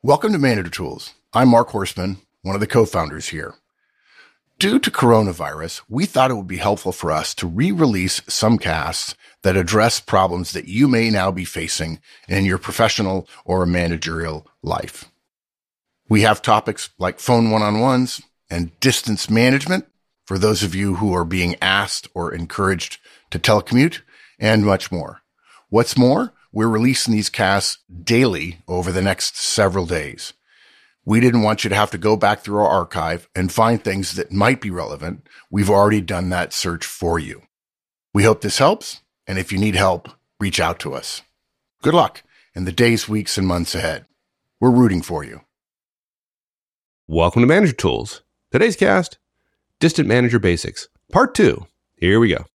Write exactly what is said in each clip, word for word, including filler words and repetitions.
Welcome to Manager Tools. I'm Mark Horstman, one of the co-founders here. Due to coronavirus, we thought it would be helpful for us to re-release some casts that address problems that you may now be facing in your professional or managerial life. We have topics like phone one-on-ones and distance management for those of you who are being asked or encouraged to telecommute, and much more. What's more, we're releasing these casts daily over the next several days. We didn't want you to have to go back through our archive and find things that might be relevant. We've already done that search for you. We hope this helps, and if you need help, reach out to us. Good luck in the days, weeks, and months ahead. We're rooting for you. Welcome to Manager Tools. Today's cast, Distant Manager Basics, Part two. Here we go.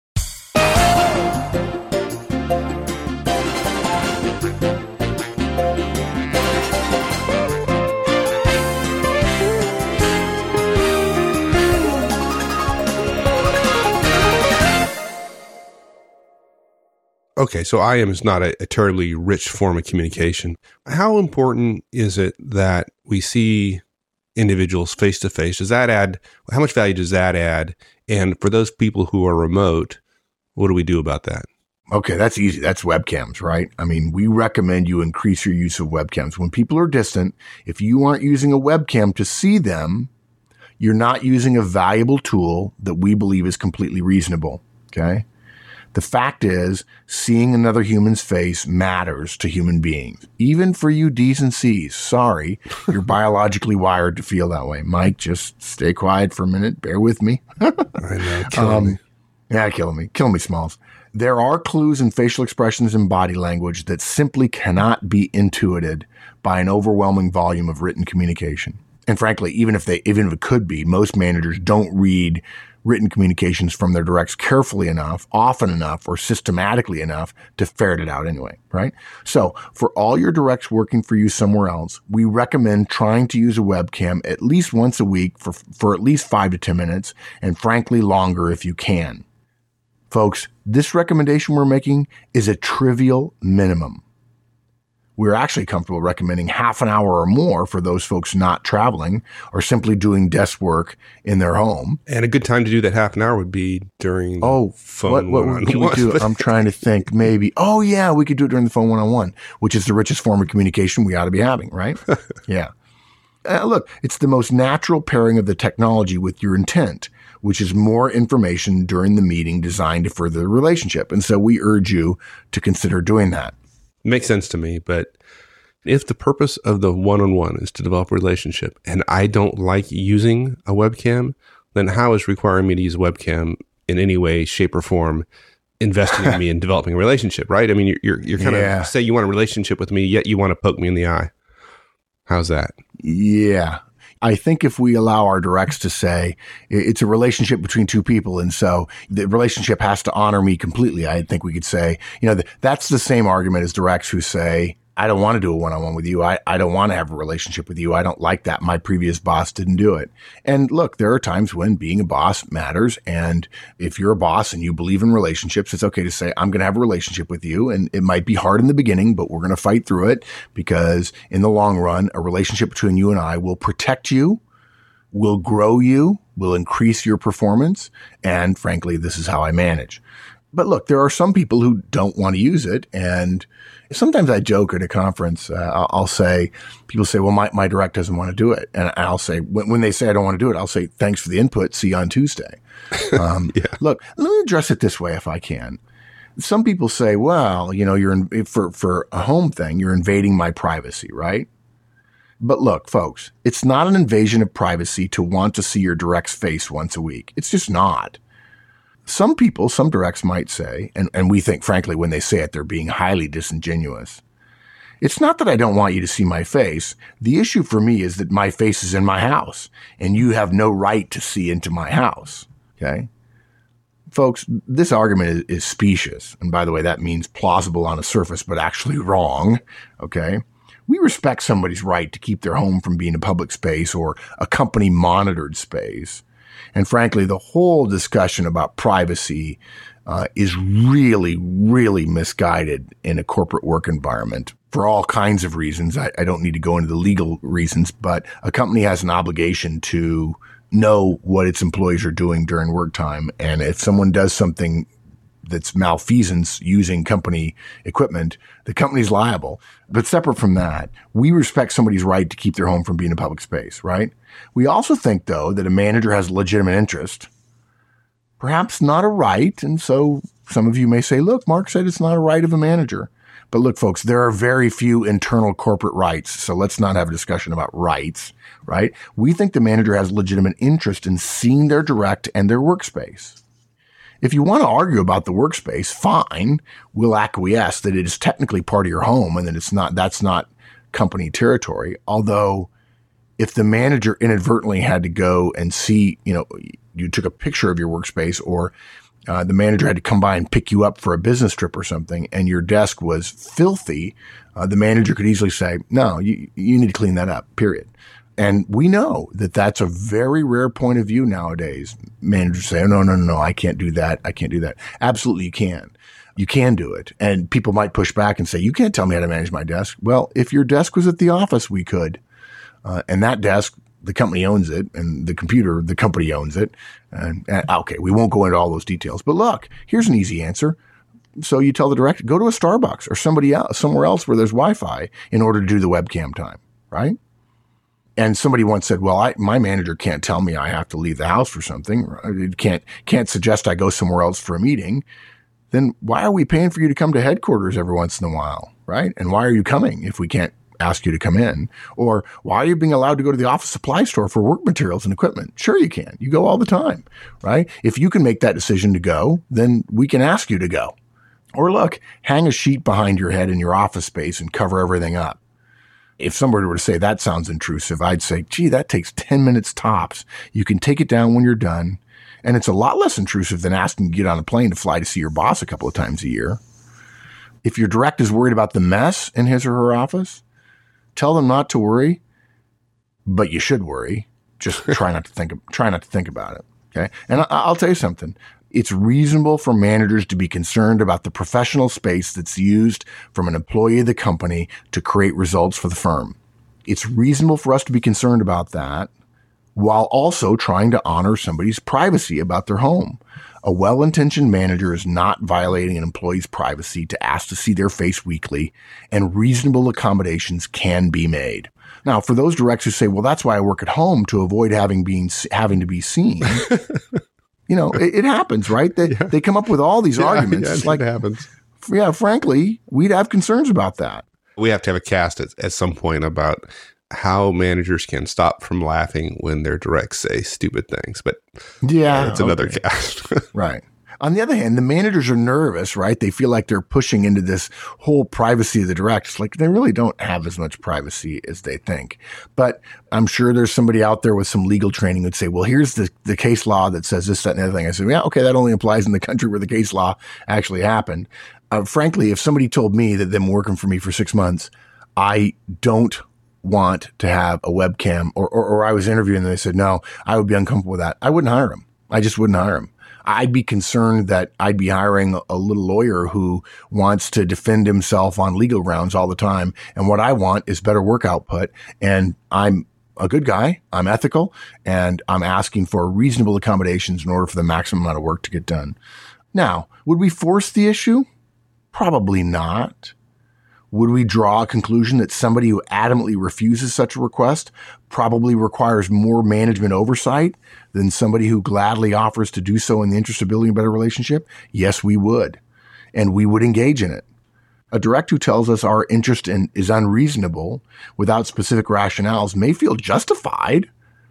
Okay, so I M is not a, a terribly rich form of communication. How important is it that we see individuals face to face? Does that add, how much value does that add? And for those people who are remote, what do we do about that? Okay, that's easy. That's webcams, right? I mean, we recommend you increase your use of webcams. When people are distant, if you aren't using a webcam to see them, you're not using a valuable tool that we believe is completely reasonable, okay? The fact is, seeing another human's face matters to human beings. Even for you D's and C's. Sorry, you're biologically wired to feel that way. Mike, just stay quiet for a minute. Bear with me. I know, killing um, me. Yeah, killing me. Kill me, Smalls. There are clues in facial expressions and body language that simply cannot be intuited by an overwhelming volume of written communication. And frankly, even if they, even if it could be, most managers don't read written communications from their directs carefully enough, often enough, or systematically enough to ferret it out anyway, right? So for all your directs working for you somewhere else, we recommend trying to use a webcam at least once a week for, for at least five to ten minutes, and frankly longer if you can. Folks, this recommendation we're making is a trivial minimum. We're actually comfortable recommending half an hour or more for those folks not traveling or simply doing desk work in their home. And a good time to do that half an hour would be during oh, phone what, what can we do? I'm trying to think maybe. Oh, yeah, we could do it during the phone one-on-one, which is the richest form of communication we ought to be having, right? Yeah. Uh, look, it's the most natural pairing of the technology with your intent, which is more information during the meeting designed to further the relationship. And so we urge you to consider doing that. Makes sense to me, but if the purpose of the one-on-one is to develop a relationship and I don't like using a webcam, then how is requiring me to use a webcam in any way, shape, or form investing in me and developing a relationship, right? I mean, you're you're, you're kind yeah. of say you want a relationship with me, yet you want to poke me in the eye. How's that? Yeah. I think if we allow our directs to say it's a relationship between two people, and so the relationship has to honor me completely, I think we could say, you know, that's the same argument as directs who say, I don't want to do a one-on-one with you. I, I don't want to have a relationship with you. I don't like that. My previous boss didn't do it. And look, there are times when being a boss matters. And if you're a boss and you believe in relationships, it's okay to say, I'm going to have a relationship with you. And it might be hard in the beginning, but we're going to fight through it because in the long run, a relationship between you and I will protect you, will grow you, will increase your performance. And frankly, this is how I manage. But look, there are some people who don't want to use it. And sometimes I joke at a conference, uh, I'll say, people say, well, my, my direct doesn't want to do it. And I'll say, when, when they say I don't want to do it, I'll say, thanks for the input. See you on Tuesday. Um, yeah. Look, let me address it this way if I can. Some people say, well, you know, you're in, for, for a home thing, you're invading my privacy, right? But look, folks, it's not an invasion of privacy to want to see your direct's face once a week. It's just not. Some people, some directs might say, and, and we think, frankly, when they say it, they're being highly disingenuous. It's not that I don't want you to see my face. The issue for me is that my face is in my house, and you have no right to see into my house. Okay? Folks, this argument is, is specious. And by the way, that means plausible on a surface, but actually wrong. Okay? We respect somebody's right to keep their home from being a public space or a company-monitored space. And frankly, the whole discussion about privacy uh, is really, really misguided in a corporate work environment for all kinds of reasons. I, I don't need to go into the legal reasons, but a company has an obligation to know what its employees are doing during work time. And if someone does something that's malfeasance using company equipment, the company's liable. But separate from that, we respect somebody's right to keep their home from being a public space, right? We also think, though, that a manager has a legitimate interest, perhaps not a right. And so some of you may say, look, Mark said it's not a right of a manager. But look, folks, there are very few internal corporate rights. So let's not have a discussion about rights, right? We think the manager has legitimate interest in seeing their direct and their workspace. If you want to argue about the workspace, fine. We'll acquiesce that it is technically part of your home and that it's not, that's not company territory. Although if the manager inadvertently had to go and see, you know, you took a picture of your workspace, or uh, the manager had to come by and pick you up for a business trip or something, and your desk was filthy, uh, the manager could easily say, no, you, you need to clean that up, period. And we know that that's a very rare point of view nowadays. Managers say, oh, no, no, no, no, I can't do that. I can't do that. Absolutely, you can. You can do it. And people might push back and say, you can't tell me how to manage my desk. Well, if your desk was at the office, we could. Uh, and that desk, the company owns it, and the computer, the company owns it. And, and okay, we won't go into all those details. But look, here's an easy answer. So you tell the director, go to a Starbucks or somebody else, somewhere else where there's Wi-Fi in order to do the webcam time, right? And somebody once said, well, I, my manager can't tell me I have to leave the house for something. It can't, can't suggest I go somewhere else for a meeting. Then why are we paying for you to come to headquarters every once in a while, right? And why are you coming if we can't ask you to come in? Or why are you being allowed to go to the office supply store for work materials and equipment? Sure you can. You go all the time, right? If you can make that decision to go, then we can ask you to go. Or look, hang a sheet behind your head in your office space and cover everything up. If somebody were to say that sounds intrusive, I'd say, gee, that takes ten minutes tops. You can take it down when you're done. And it's a lot less intrusive than asking you to get on a plane to fly to see your boss a couple of times a year. If your direct is worried about the mess in his or her office, tell them not to worry, but you should worry. Just try not to think, try not to think about it. Okay. And I, I'll tell you something. It's reasonable for managers to be concerned about the professional space that's used from an employee of the company to create results for the firm. It's reasonable for us to be concerned about that while also trying to honor somebody's privacy about their home. A well-intentioned manager is not violating an employee's privacy to ask to see their face weekly, and reasonable accommodations can be made. Now, for those directs who say, well, that's why I work at home, to avoid having being having to be seen. You know, it, it happens, right? They yeah. they come up with all these yeah, arguments. Yeah, it's like, it happens. Yeah, frankly, we'd have concerns about that. We have to have a cast at, at some point about how managers can stop from laughing when their directs say stupid things. But yeah, it's another okay. cast. Right. On the other hand, the managers are nervous, right? They feel like they're pushing into this whole privacy of the direct. It's like they really don't have as much privacy as they think. But I'm sure there's somebody out there with some legal training who'd say, well, here's the, the case law that says this, that, and the other thing. I said, yeah, okay, that only applies in the country where the case law actually happened. Uh, frankly, if somebody told me that them working for me for six months, I don't want to have a webcam, or, or, or I was interviewing and they said, no, I would be uncomfortable with that. I wouldn't hire him. I just wouldn't hire him. I'd be concerned that I'd be hiring a little lawyer who wants to defend himself on legal grounds all the time. And what I want is better work output. And I'm a good guy. I'm ethical, and I'm asking for reasonable accommodations in order for the maximum amount of work to get done. Now, would we force the issue? Probably not. Would we draw a conclusion that somebody who adamantly refuses such a request probably requires more management oversight than somebody who gladly offers to do so in the interest of building a better relationship? Yes, we would. And we would engage in it. A direct who tells us our interest in is unreasonable without specific rationales may feel justified,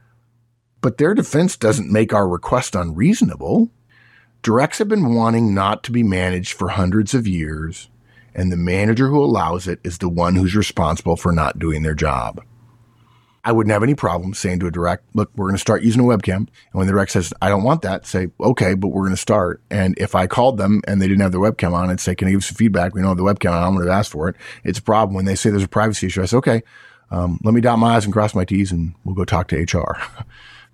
but their defense doesn't make our request unreasonable. Directs have been wanting not to be managed for hundreds of years, and the manager who allows it is the one who's responsible for not doing their job. I wouldn't have any problem saying to a direct, look, we're going to start using a webcam. And when the direct says, I don't want that, say, okay, but we're going to start. And if I called them and they didn't have their webcam on, I'd say, can I give some feedback? We don't have the webcam on. I'm going to ask for it. It's a problem. When they say there's a privacy issue, I say, okay, um, let me dot my I's and cross my T's and we'll go talk to H R.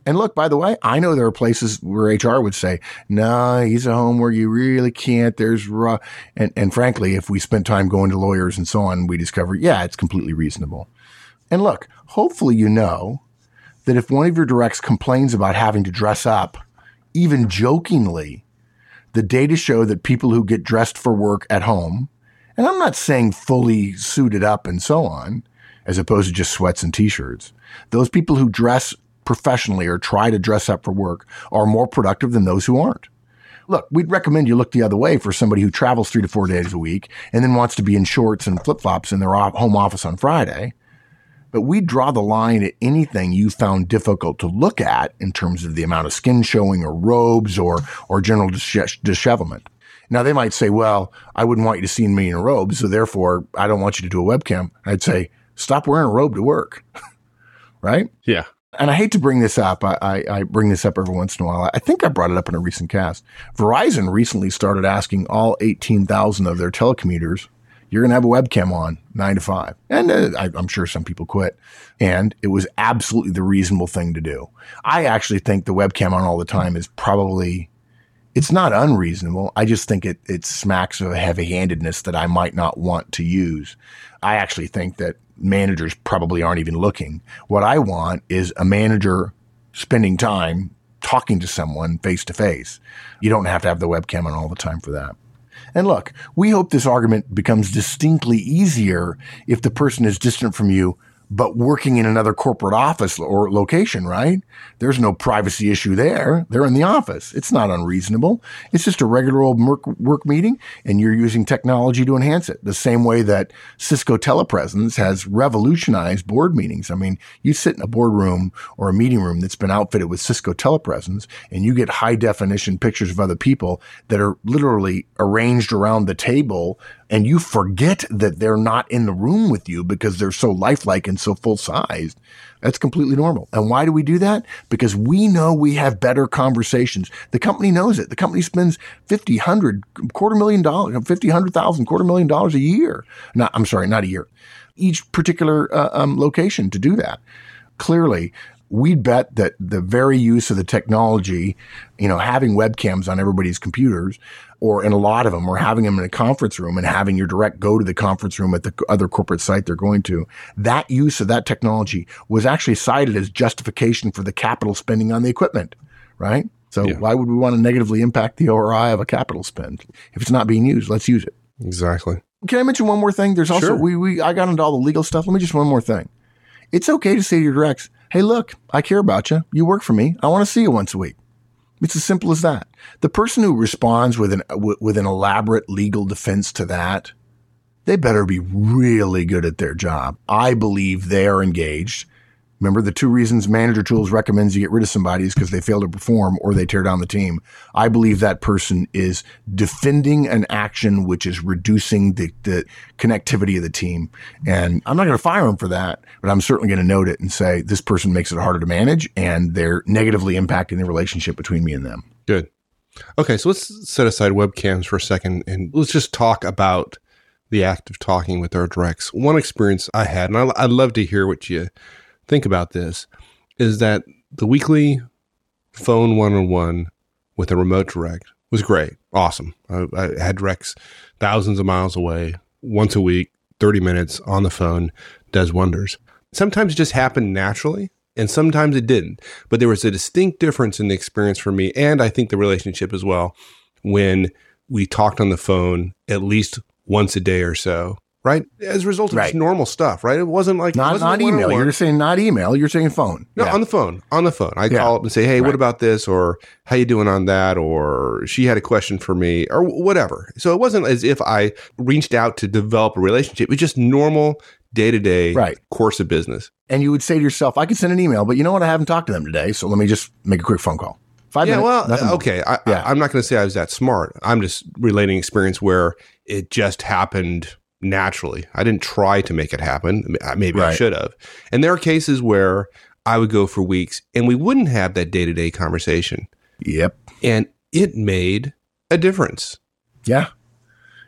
And look, by the way, I know there are places where H R would say, no, he's a home where you really can't. There's raw. And, and frankly, if we spent time going to lawyers and so on, we discover, yeah, it's completely reasonable. And look, hopefully you know that if one of your directs complains about having to dress up, even jokingly, the data show that people who get dressed for work at home, and I'm not saying fully suited up and so on, as opposed to just sweats and t-shirts, those people who dress professionally or try to dress up for work are more productive than those who aren't. Look, we'd recommend you look the other way for somebody who travels three to four days a week and then wants to be in shorts and flip-flops in their home office on Friday. But we draw the line at anything you found difficult to look at in terms of the amount of skin showing or robes or, or general dishevelment. Now, they might say, well, I wouldn't want you to see me in a robe, so therefore I don't want you to do a webcam. I'd say, stop wearing a robe to work, right? Yeah. And I hate to bring this up. I, I, I bring this up every once in a while. I think I brought it up in a recent cast. Verizon recently started asking all eighteen thousand of their telecommuters, you're going to have a webcam on nine to five. And uh, I, I'm sure some people quit. And it was absolutely the reasonable thing to do. I actually think the webcam on all the time is probably, it's not unreasonable. I just think it, it smacks of a heavy-handedness that I might not want to use. I actually think that managers probably aren't even looking. What I want is a manager spending time talking to someone face to face. You don't have to have the webcam on all the time for that. And look, we hope this argument becomes distinctly easier if the person is distant from you, but working in another corporate office or location, right? There's no privacy issue there. They're in the office. It's not unreasonable. It's just a regular old work, work meeting, and you're using technology to enhance it. The same way that Cisco Telepresence has revolutionized board meetings. I mean, you sit in a boardroom or a meeting room that's been outfitted with Cisco Telepresence, and you get high definition pictures of other people that are literally arranged around the table, and you forget that they're not in the room with you because they're so lifelike and so full-sized. That's completely normal. And why do we do that? Because we know we have better conversations. The company knows it. The company spends fifty, hundred, quarter million dollars, fifty, hundred thousand, quarter million dollars a year. Not, I'm sorry, not a year. Each particular uh, um, location to do that. Clearly, we'd bet that the very use of the technology, you know, having webcams on everybody's computers, or in a lot of them, or having them in a conference room and having your direct go to the conference room at the other corporate site they're going to, that use of that technology was actually cited as justification for the capital spending on the equipment, right? So yeah. Why would we want to negatively impact the O R I of a capital spend? If it's not being used, let's use it. Exactly. Can I mention one more thing? There's also, sure. we, we, I got into all the legal stuff. Let me just one more thing. It's okay to say to your directs, hey, look, I care about you. You work for me. I want to see you once a week. It's as simple as that. The person who responds with an with an elaborate legal defense to that, they better be really good at their job. I believe they are engaged. Remember, the two reasons Manager Tools recommends you get rid of somebody is because they fail to perform or they tear down the team. I believe that person is defending an action which is reducing the, the connectivity of the team. And I'm not going to fire them for that, but I'm certainly going to note it and say this person makes it harder to manage and they're negatively impacting the relationship between me and them. Good. Okay, so let's set aside webcams for a second and let's just talk about the act of talking with our directs. One experience I had, and I'd love to hear what you think about this, is that the weekly phone one-on-one with a remote direct was great. Awesome. I, I had directs thousands of miles away, once a week, thirty minutes on the phone, does wonders. Sometimes it just happened naturally, and sometimes it didn't. But there was a distinct difference in the experience for me, and I think the relationship as well, when we talked on the phone at least once a day or so. Right? As a result of right. just normal stuff, right? It wasn't like not, wasn't not email. You're saying not email. You're saying phone. No, yeah. on the phone. On the phone. I yeah. call up and say, hey, right. what about this? Or how you doing on that? Or she had a question for me or whatever. So it wasn't as if I reached out to develop a relationship. It was just normal day-to-day right. course of business. And you would say to yourself, I could send an email, but you know what? I haven't talked to them today. So let me just make a quick phone call. Five yeah, minutes. well, okay. I, yeah. I, I'm not going to say I was that smart. I'm just relating experience where it just happened naturally. I didn't try to make it happen. Maybe right. I should have. And there are cases where I would go for weeks and we wouldn't have that day-to-day conversation. Yep. And it made a difference. Yeah.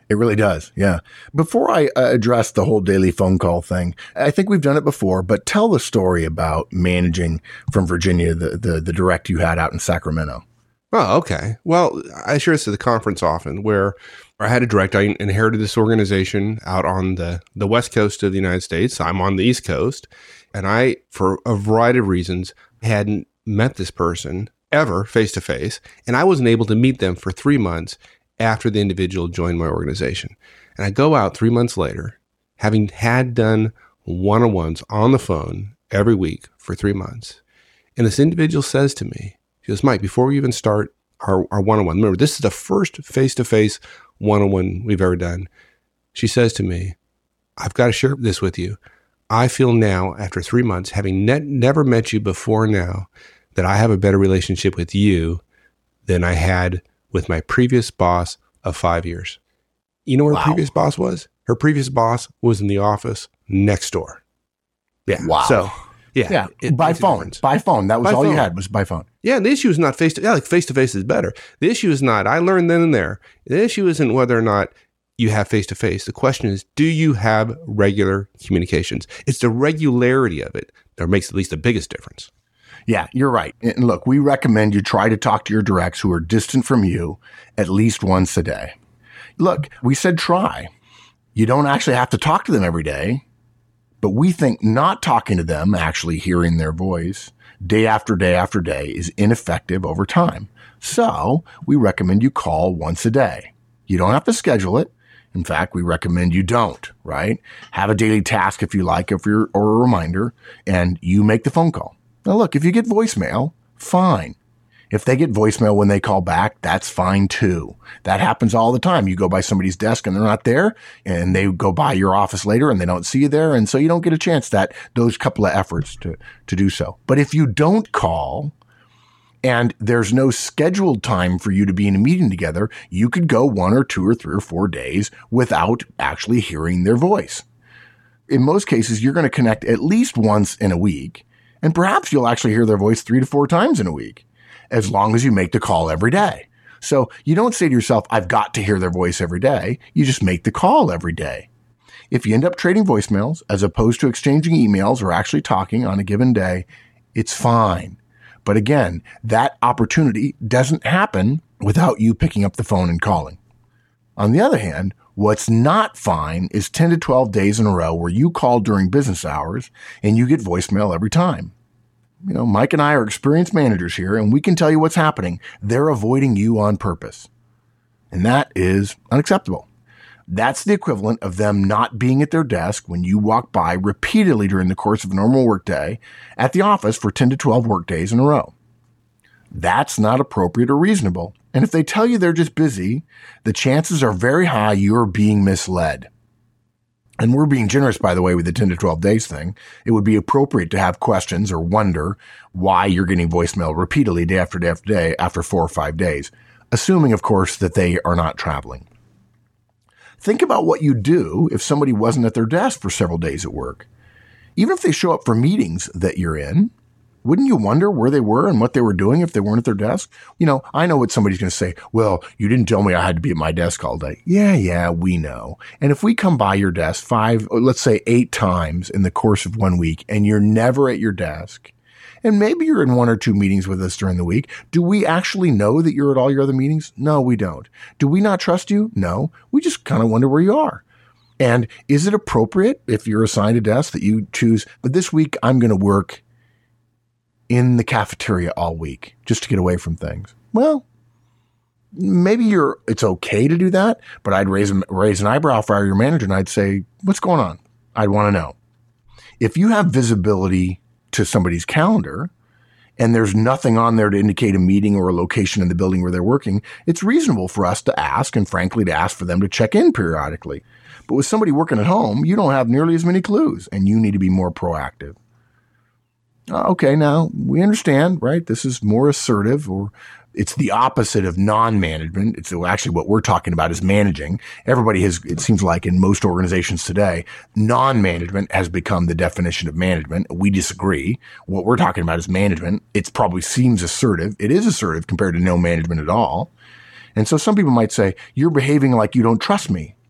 It really does. Yeah. Before I uh, address the whole daily phone call thing, I think we've done it before, but tell the story about managing from Virginia, the, the, the direct you had out in Sacramento. Oh, okay. Well, I share this at the conference often where I had a direct. I inherited this organization out on the, the West Coast of the United States. I'm on the East Coast. And I, for a variety of reasons, hadn't met this person ever face to face. And I wasn't able to meet them for three months after the individual joined my organization. And I go out three months later, having had done one-on-ones on the phone every week for three months. And this individual says to me, she goes, Mike, before we even start our, our one-on-one, remember, this is the first face-to-face one-on-one we've ever done. She says to me, I've got to share this with you. I feel now, after three months, having ne- never met you before now, that I have a better relationship with you than I had with my previous boss of five years. You know where wow. her previous boss was? Her previous boss was in the office next door. Yeah. Wow. So, yeah. Yeah. It, by phone. By phone. That was by all phone. You had was by phone. Yeah. And the issue is not face to yeah, like face to face is better. The issue is not, I learned then and there. The issue isn't whether or not you have face to face. The question is, do you have regular communications? It's the regularity of it that makes at least the biggest difference. Yeah, you're right. And look, we recommend you try to talk to your directs who are distant from you at least once a day. Look, we said try. You don't actually have to talk to them every day, but we think not talking to them, actually hearing their voice day after day after day is ineffective over time. So we recommend you call once a day. You don't have to schedule it. In fact, we recommend you don't, right? Have a daily task if you like, if you're, or a reminder, and you make the phone call. Now, look, if you get voicemail, fine. If they get voicemail when they call back, that's fine too. That happens all the time. You go by somebody's desk and they're not there, and they go by your office later and they don't see you there. And so you don't get a chance that those couple of efforts to, to do so. But if you don't call and there's no scheduled time for you to be in a meeting together, you could go one or two or three or four days without actually hearing their voice. In most cases, you're going to connect at least once in a week. And perhaps you'll actually hear their voice three to four times in a week, as long as you make the call every day. So you don't say to yourself, I've got to hear their voice every day. You just make the call every day. If you end up trading voicemails as opposed to exchanging emails or actually talking on a given day, it's fine. But again, that opportunity doesn't happen without you picking up the phone and calling. On the other hand, what's not fine is ten to twelve days in a row where you call during business hours and you get voicemail every time. You know, Mike and I are experienced managers here, and we can tell you what's happening. They're avoiding you on purpose. And that is unacceptable. That's the equivalent of them not being at their desk when you walk by repeatedly during the course of a normal workday at the office for ten to twelve work days in a row. That's not appropriate or reasonable. And if they tell you they're just busy, the chances are very high you're being misled. And we're being generous, by the way, with the ten to twelve days thing. It would be appropriate to have questions or wonder why you're getting voicemail repeatedly day after day after day after four or five days, assuming, of course, that they are not traveling. Think about what you'd do if somebody wasn't at their desk for several days at work. Even if they show up for meetings that you're in, wouldn't you wonder where they were and what they were doing if they weren't at their desk? You know, I know what somebody's going to say. Well, you didn't tell me I had to be at my desk all day. Yeah, yeah, we know. And if we come by your desk five, or let's say eight times in the course of one week, and you're never at your desk, and maybe you're in one or two meetings with us during the week, do we actually know that you're at all your other meetings? No, we don't. Do we not trust you? No. We just kind of wonder where you are. And is it appropriate if you're assigned a desk that you choose, but this week I'm going to work in the cafeteria all week just to get away from things? Well, maybe you're, it's okay to do that, but I'd raise, raise an eyebrow if I were your manager and I'd say, what's going on? I'd want to know. If you have visibility to somebody's calendar and there's nothing on there to indicate a meeting or a location in the building where they're working, it's reasonable for us to ask, and frankly, to ask for them to check in periodically. But with somebody working at home, you don't have nearly as many clues, and you need to be more proactive. Okay, now we understand, right? This is more assertive, or it's the opposite of non-management. It's actually what we're talking about is managing. Everybody has, it seems like in most organizations today, non-management has become the definition of management. We disagree. What we're talking about is management. It probably seems assertive. It is assertive compared to no management at all. And so some people might say, you're behaving like you don't trust me.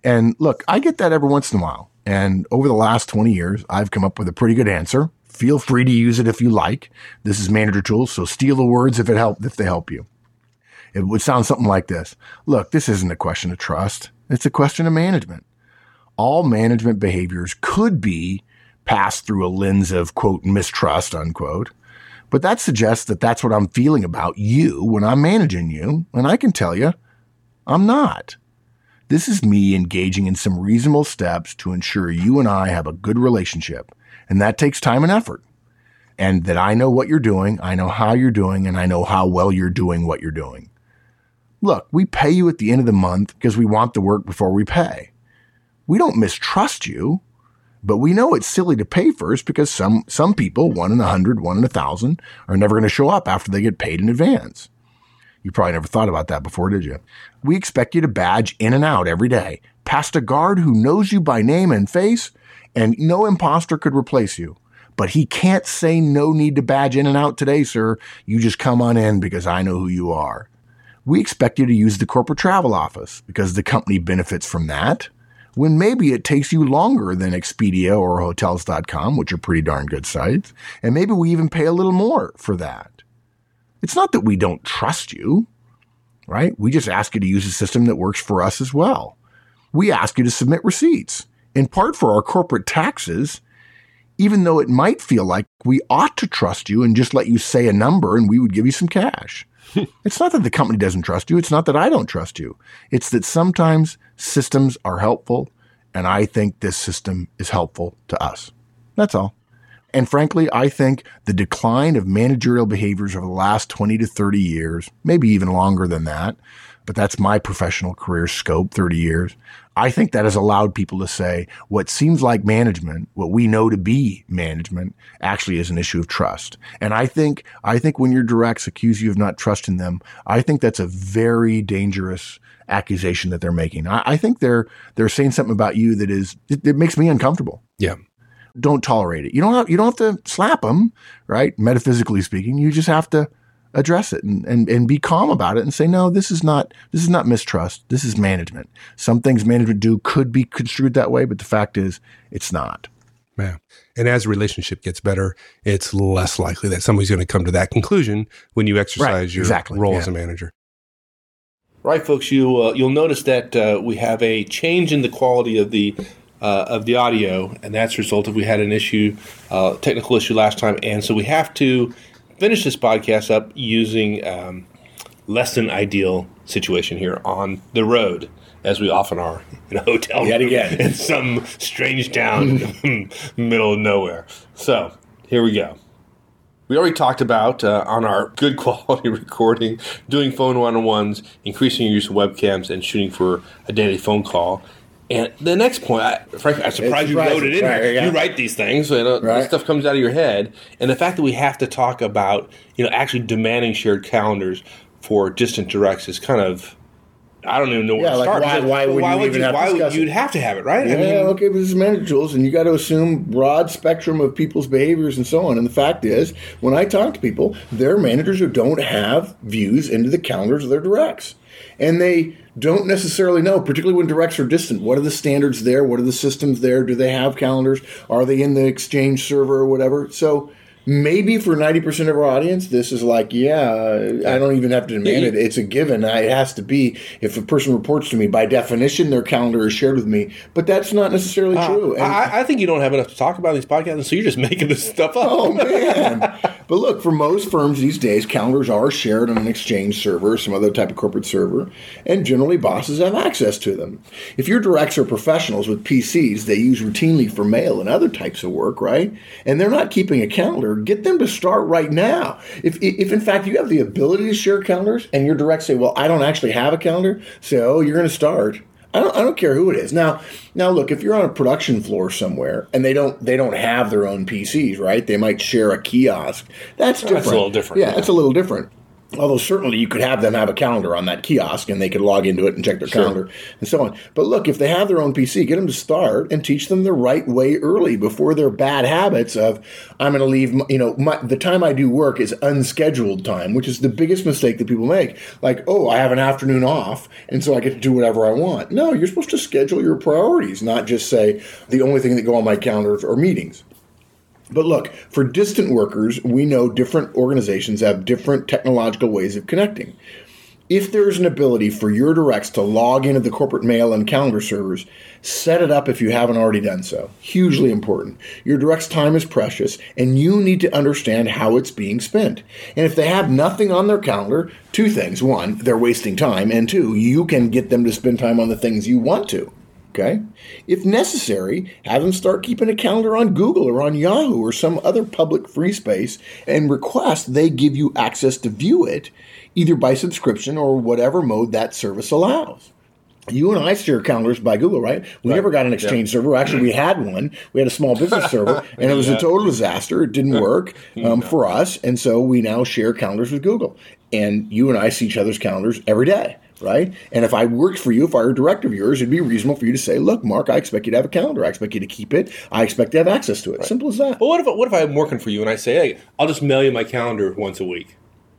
And look, I get that every once in a while. And over the last twenty years, I've come up with a pretty good answer. Feel free to use it if you like. This is Manager Tools, so steal the words if it help, if they help you. It would sound something like this. Look, this isn't a question of trust. It's a question of management. All management behaviors could be passed through a lens of, quote, mistrust, unquote. But that suggests that that's what I'm feeling about you when I'm managing you. And I can tell you, I'm not. This is me engaging in some reasonable steps to ensure you and I have a good relationship. And that takes time and effort. And that I know what you're doing, I know how you're doing, and I know how well you're doing what you're doing. Look, we pay you at the end of the month because we want the work before we pay. We don't mistrust you, but we know it's silly to pay first because some, some people, one in a hundred, one in a thousand, are never going to show up after they get paid in advance. You probably never thought about that before, did you? We expect you to badge in and out every day, past a guard who knows you by name and face, and no imposter could replace you. But he can't say no need to badge in and out today, sir. You just come on in because I know who you are. We expect you to use the corporate travel office because the company benefits from that, when maybe it takes you longer than Expedia or Hotels dot com, which are pretty darn good sites, and maybe we even pay a little more for that. It's not that we don't trust you, right? We just ask you to use a system that works for us as well. We ask you to submit receipts, in part for our corporate taxes, even though it might feel like we ought to trust you and just let you say a number and we would give you some cash. It's not that the company doesn't trust you. It's not that I don't trust you. It's that sometimes systems are helpful, and I think this system is helpful to us. That's all. And frankly, I think the decline of managerial behaviors over the last twenty to thirty years, maybe even longer than that, but that's my professional career scope, thirty years. I think that has allowed people to say what seems like management, what we know to be management, actually is an issue of trust. And I think, I think when your directs accuse you of not trusting them, I think that's a very dangerous accusation that they're making. I, I think they're, they're saying something about you that is, it, it makes me uncomfortable. Yeah. Don't tolerate it. You don't have, you don't have to slap them, right? Metaphysically speaking, you just have to address it and, and, and be calm about it and say, no, this is not, this is not mistrust. This is management. Some things management do could be construed that way, but the fact is it's not. Yeah. And as a relationship gets better, it's less likely that somebody's going to come to that conclusion when you exercise right, your exactly. role yeah. as a manager. Right, folks, you, uh, you'll notice that uh, we have a change in the quality of the uh, of the audio, and that's a result of we had an issue, uh, technical issue last time, and so we have to finish this podcast up using um, less than ideal situation here on the road, as we often are in a hotel Yet room again. in some strange town in the middle of nowhere. So here we go. We already talked about uh, on our good quality recording, doing phone one-on-ones, increasing your use of webcams, and shooting for a daily phone call. And the next point, I, frankly, I'm surprised you wrote it in right, here. yeah. You write these things, so, you know, Right. this stuff comes out of your head. And the fact that we have to talk about, you know, actually demanding shared calendars for distant directs is kind of, I don't even know where Yeah, to like start. why- Because- why would why you would even you? have to Why would discuss it? you'd have to have it, right? Yeah, I mean, okay, but this is manager tools, and you got to assume broad spectrum of people's behaviors and so on. And the fact is, when I talk to people, they're managers who don't have views into the calendars of their directs. And they don't necessarily know, particularly when directs are distant, what are the standards there? What are the systems there? Do they have calendars? Are they in the Exchange server or whatever? So maybe for ninety percent of our audience, this is like, yeah, I don't even have to demand Yeah, it. It's a given. It has to be. If a person reports to me, by definition, their calendar is shared with me. But that's not necessarily uh, true. And- I, I think you don't have enough to talk about in these podcasts, so you're just making this stuff up. Oh, man. But look, for most firms these days, calendars are shared on an Exchange server or some other type of corporate server, and generally bosses have access to them. If your directs are professionals with P Cs they use routinely for mail and other types of work, right, and they're not keeping a calendar, get them to start right now. If, if in fact, you have the ability to share calendars and your directs say, well, I don't actually have a calendar, say, oh, you're going to start. I don't, I don't care who it is. Now, now look, if you're on a production floor somewhere and they don't they don't have their own P Cs, right? They might share a kiosk. That's different. a little different, Yeah, yeah. that's a little different. Although certainly you could have them have a calendar on that kiosk and they could log into it and check their Sure. calendar and so on. But look, if they have their own P C, get them to start and teach them the right way early before their bad habits of, I'm going to leave, you know, my, the time I do work is unscheduled time, which is the biggest mistake that people make. Like, oh, I have an afternoon off and so I get to do whatever I want. No, you're supposed to schedule your priorities, not just say the only thing that go on my calendar are meetings. But look, for distant workers, we know different organizations have different technological ways of connecting. If there's an ability for your directs to log into the corporate mail and calendar servers, set it up if you haven't already done so. Hugely important. Your direct's time is precious, and you need to understand how it's being spent. And if they have nothing on their calendar, two things. One, they're wasting time, and two, you can get them to spend time on the things you want to. Okay? If necessary, have them start keeping a calendar on Google or on Yahoo or some other public free space and request they give you access to view it, either by subscription or whatever mode that service allows. You and I share calendars by Google, right? We Right. never got an Exchange Yeah. server. Actually, we had one. We had a small business server, and it was Yeah. a total disaster. It didn't work um, for us, and so we now share calendars with Google. And you and I see each other's calendars every day, right? And if I worked for you, if I were a director of yours, it'd be reasonable for you to say, look, Mark, I expect you to have a calendar. I expect you to keep it. I expect to have access to it. Simple as that. Well, what if what if I'm working for you and I say, hey, I'll just mail you my calendar once a week?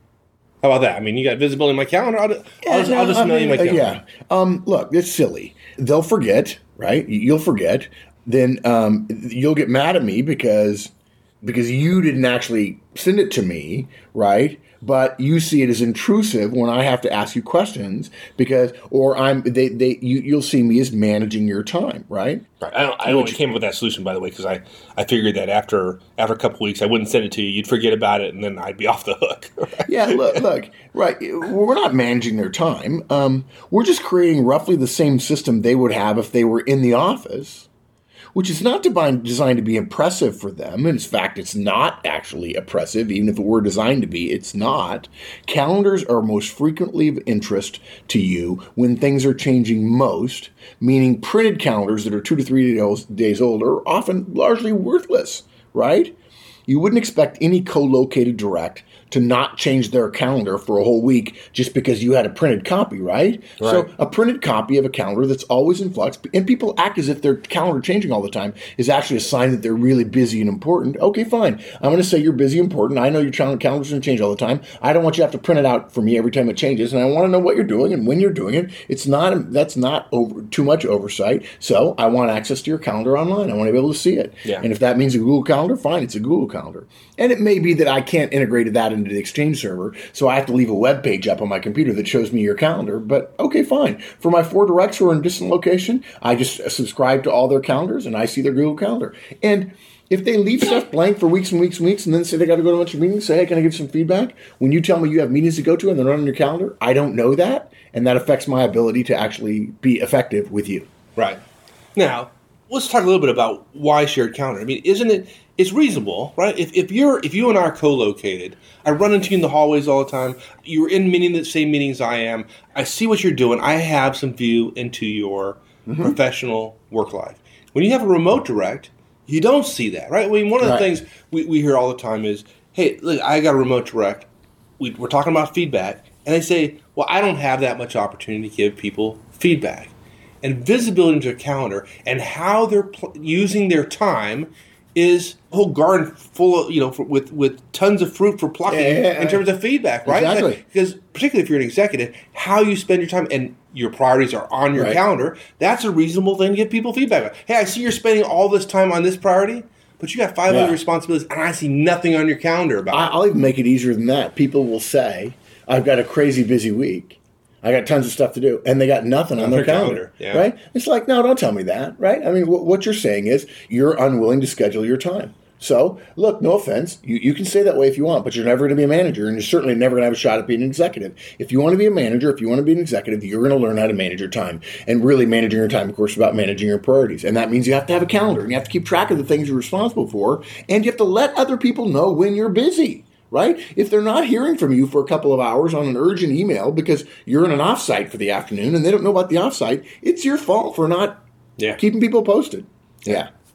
How about that? I mean, you got visibility in my calendar. I'll, I'll just, no, I'll just I mail mean, you my uh, calendar. Yeah. Um, look, it's silly. They'll forget, right? You'll forget. Then um, you'll get mad at me because because you didn't actually send it to me, right? But you see it as intrusive when I have to ask you questions because, or I'm they they you you'll see me as managing your time, right? Right. I, don't, I only came up with that solution, by the way, because I, I figured that after after a couple weeks, I wouldn't send it to you. You'd forget about it, and then I'd be off the hook. Yeah, look, look, right. We're not managing their time. Um, we're just creating roughly the same system they would have if they were in the office, which is not designed to be impressive for them. In fact, it's not actually oppressive. Even if it were designed to be, it's not. Calendars are most frequently of interest to you when things are changing most, meaning printed calendars that are two to three days old are often largely worthless, right? You wouldn't expect any co-located direct to not change their calendar for a whole week just because you had a printed copy, right? Right. So a printed copy of a calendar that's always in flux, and people act as if their calendar changing all the time is actually a sign that they're really busy and important. Okay, fine. I'm going to say you're busy and important. I know your calendar's going to change all the time. I don't want you to have to print it out for me every time it changes, and I want to know what you're doing and when you're doing it. It's not that's not over, too much oversight. So I want access to your calendar online. I want to be able to see it. Yeah. And if that means a Google Calendar, fine, it's a Google Calendar. And it may be that I can't integrate that into the Exchange server, so I have to leave a web page up on my computer that shows me your calendar. But okay, fine. For my four directs who are in a distant location, I just subscribe to all their calendars and I see their Google Calendar. And if they leave stuff blank for weeks and weeks and weeks and then say they got to go to a bunch of meetings, say, hey, can I give some feedback? When you tell me you have meetings to go to and they're not on your calendar, I don't know that. And that affects my ability to actually be effective with you. Right. Now, let's talk a little bit about why shared calendar. I mean, isn't it, it's reasonable, right? If, if you're, if you and I are co-located, I run into you in the hallways all the time. You're in many of the same meetings I am. I see what you're doing. I have some view into your mm-hmm. professional work life. When you have a remote direct, you don't see that, right? I mean, one of the Right. things we, we hear all the time is, hey, look, I got a remote direct. We, we're talking about feedback. And they say, well, I don't have that much opportunity to give people feedback. And visibility into a calendar and how they're pl- using their time is a whole garden full of, you know, for, with, with tons of fruit for plucking Yeah, yeah, yeah. in terms of feedback, right? Exactly. Like, because particularly if you're an executive, how you spend your time and your priorities are on your Right. calendar, that's a reasonable thing to give people feedback on. Hey, I see you're spending all this time on this priority, but you got five Yeah. other responsibilities and I see nothing on your calendar about I- it. I'll even make it easier than that. People will say, I've got a crazy busy week. I got tons of stuff to do. And they got nothing on their their calendar, calendar, yeah. right? It's like, no, don't tell me that, right? I mean, wh- what you're saying is you're unwilling to schedule your time. So, look, no offense. You, you can say that way if you want, but you're never going to be a manager, and you're certainly never going to have a shot at being an executive. If you want to be a manager, if you want to be an executive, you're going to learn how to manage your time. And really managing your time, of course, is about managing your priorities. And that means you have to have a calendar, and you have to keep track of the things you're responsible for, and you have to let other people know when you're busy. Right? If they're not hearing from you for a couple of hours on an urgent email because you're in an offsite for the afternoon and they don't know about the offsite, it's your fault for not Yeah. keeping people posted. Yeah.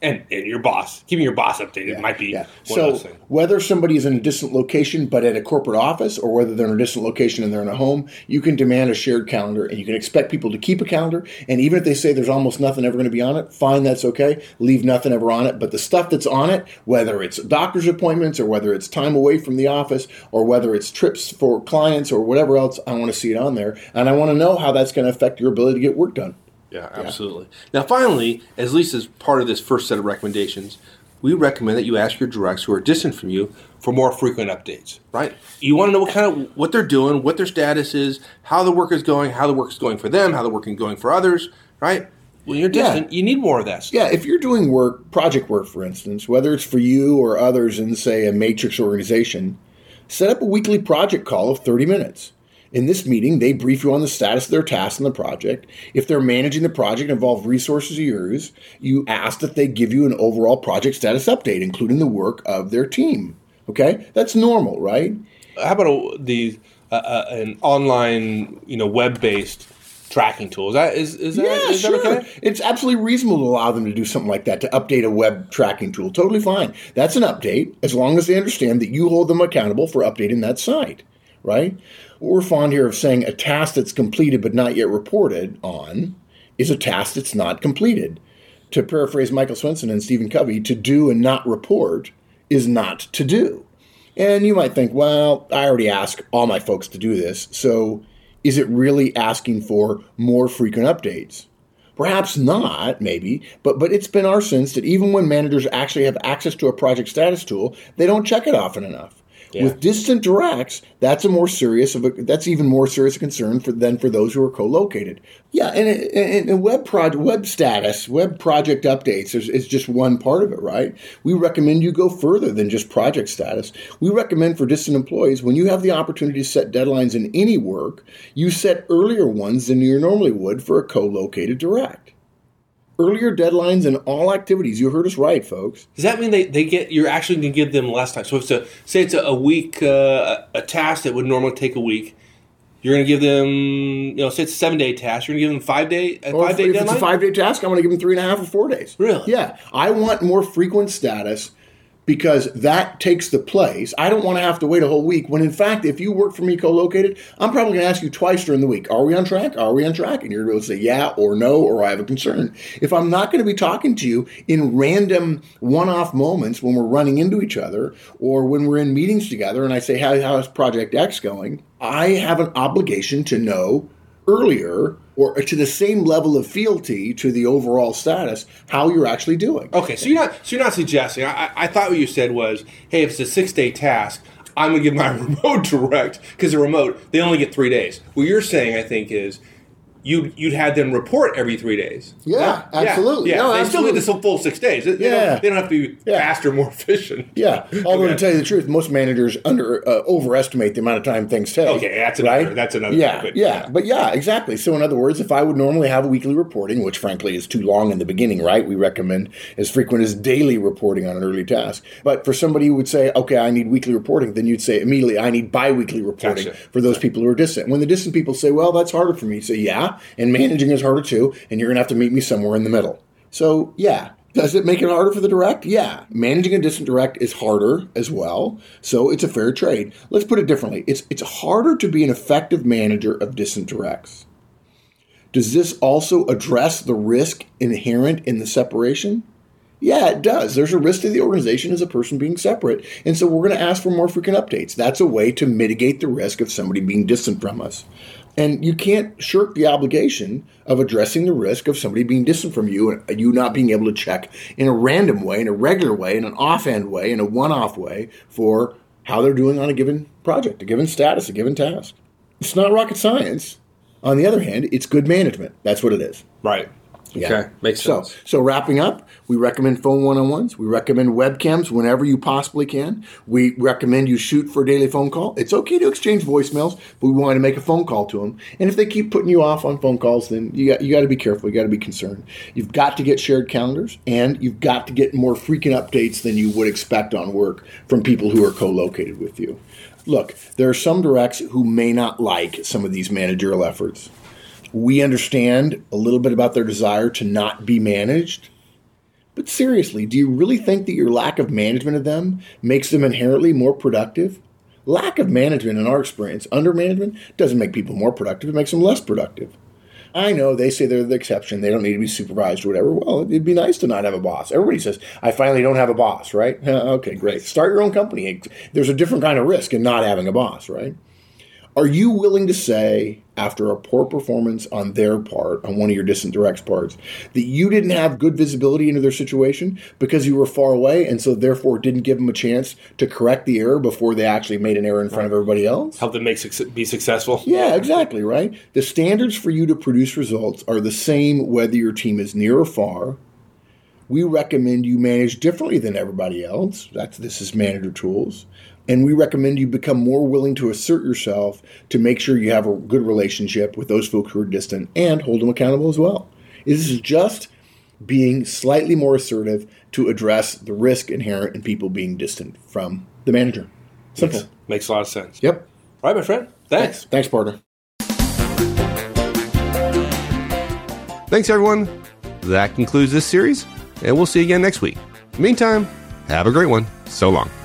And, and your boss. Keeping your boss updated yeah, might be yeah. one so of those things. Whether somebody is in a distant location but at a corporate office, or whether they're in a distant location and they're in a home, you can demand a shared calendar, and you can expect people to keep a calendar. And even if they say there's almost nothing ever going to be on it, fine, that's okay. Leave nothing ever on it. But the stuff that's on it, whether it's doctor's appointments or whether it's time away from the office or whether it's trips for clients or whatever else, I want to see it on there. And I want to know how that's going to affect your ability to get work done. Yeah, absolutely. Yeah. Now, finally, as Lisa's part of this first set of recommendations, we recommend that you ask your directs who are distant from you for more frequent updates, right? You want to know what kind of what they're doing, what their status is, how the work is going, how the work is going for them, how the work is going for others, right? When you're distant, yeah. you need more of that stuff. Yeah, if you're doing work, project work, for instance, whether it's for you or others in, say, a matrix organization, set up a weekly project call of thirty minutes. In this meeting, they brief you on the status of their tasks in the project. If they're managing the project and involve resources of yours, you ask that they give you an overall project status update, including the work of their team. Okay? That's normal, right? How about a, the uh, uh, an online, you know, web-based tracking tool? Is that is, is that, yeah, is sure. that okay? It's absolutely reasonable to allow them to do something like that, to update a web tracking tool. Totally fine. That's an update, as long as they understand that you hold them accountable for updating that site, right? We're fond here of saying a task that's completed but not yet reported on is a task that's not completed. To paraphrase Michael Swenson and Stephen Covey, to do and not report is not to do. And you might think, well, I already ask all my folks to do this, so is it really asking for more frequent updates? Perhaps not, maybe, but, but it's been our sense that even when managers actually have access to a project status tool, they don't check it often enough. Yeah. With distant directs, that's a more serious of a, that's even more serious a concern for than for those who are co-located. Yeah, and, and, and web project, web status, web project updates is, is just one part of it, right? We recommend you go further than just project status. We recommend for distant employees, when you have the opportunity to set deadlines in any work, you set earlier ones than you normally would for a co-located direct. Earlier deadlines in all activities. You heard us right, folks. Does that mean they, they get you're actually going to give them less time? So if it's a say it's a, a week uh, a task that would normally take a week, you're going to give them, you know, say it's a seven day task, you're going to give them five day a or five if, day if deadline. If it's a five day task, I'm going to give them three and a half or four days. Really? Yeah. I want more frequent status, because that takes the place. I don't want to have to wait a whole week when, in fact, if you work for me co-located, I'm probably going to ask you twice during the week, are we on track? Are we on track? And you're going to say yeah or no, or I have a concern. If I'm not going to be talking to you in random one-off moments when we're running into each other or when we're in meetings together and I say, how, how is Project X going? I have an obligation to know earlier, or to the same level of fealty to the overall status, how you're actually doing. Okay, so you're not so you're not suggesting. I, I thought what you said was, hey, if it's a six day task, I'm going to give my remote direct, because the remote they only get three days. What you're saying, I think, is you you'd had them report every three days. Yeah, yeah absolutely. Yeah, no, they absolutely. still get the full six days. They, yeah. don't, they don't have to be yeah. faster, more efficient. Yeah, although okay. to tell you the truth, most managers under uh, overestimate the amount of time things take. Okay, that's another. Right? That's another. Yeah, but, yeah, yeah, but yeah, exactly. So in other words, if I would normally have a weekly reporting, which frankly is too long in the beginning, right? We recommend as frequent as daily reporting on an early task. But for somebody who would say, okay, I need weekly reporting, then you'd say immediately, I need biweekly reporting gotcha. for those people who are distant. When the distant people say, well, that's harder for me, you say, yeah, and managing is harder too, and you're going to have to meet me somewhere in the middle. So, yeah. Does it make it harder for the direct? Yeah. Managing a distant direct is harder as well, so it's a fair trade. Let's put it differently. It's it's harder to be an effective manager of distant directs. Does this also address the risk inherent in the separation? Yeah, it does. There's a risk to the organization as a person being separate, and so we're going to ask for more frequent updates. That's a way to mitigate the risk of somebody being distant from us. And you can't shirk the obligation of addressing the risk of somebody being distant from you and you not being able to check in a random way, in a regular way, in an offhand way, in a one-off way for how they're doing on a given project, a given status, a given task. It's not rocket science. On the other hand, it's good management. That's what it is. Right. Yeah. Okay, makes sense. So, so wrapping up, we recommend phone one-on-ones. We recommend webcams whenever you possibly can. We recommend you shoot for a daily phone call. It's okay to exchange voicemails, but we want to make a phone call to them. And if they keep putting you off on phone calls, then you got, you got to be careful. You got to be concerned. You've got to get shared calendars, and you've got to get more frequent updates than you would expect on work from people who are co-located with you. Look, there are some directs who may not like some of these managerial efforts. We understand a little bit about their desire to not be managed, But seriously, do you really think that your lack of management of them makes them inherently more productive? Lack of management, in our experience, under management, doesn't make people more productive. It makes them less productive. I know they say they're the exception. They don't need to be supervised or whatever. Well, it'd be nice to not have a boss. Everybody says, I finally don't have a boss, right? Okay, great. Start your own company. There's a different kind of risk in not having a boss, right? Are you willing to say, after a poor performance on their part, on one of your distant directs parts, that you didn't have good visibility into their situation because you were far away and so therefore didn't give them a chance to correct the error before they actually made an error in front of everybody else? Help them make suc- be successful. Yeah, exactly, right? The standards for you to produce results are the same whether your team is near or far. We recommend you manage differently than everybody else. That's This is Manager Tools. And we recommend you become more willing to assert yourself to make sure you have a good relationship with those folks who are distant and hold them accountable as well. This is just being slightly more assertive to address the risk inherent in people being distant from the manager. Simple. Makes, makes a lot of sense. Yep. All right, my friend. Thanks. Thanks, partner. Thanks, everyone. That concludes this series, and we'll see you again next week. Meantime, have a great one. So long.